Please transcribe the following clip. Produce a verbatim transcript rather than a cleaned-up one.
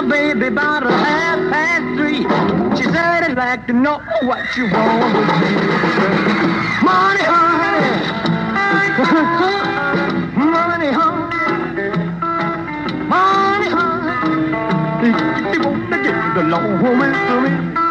baby about a half past three. She said I'd like to know what you want with me. Money, honey. Money, honey. Money, honey. You want to get the long with me.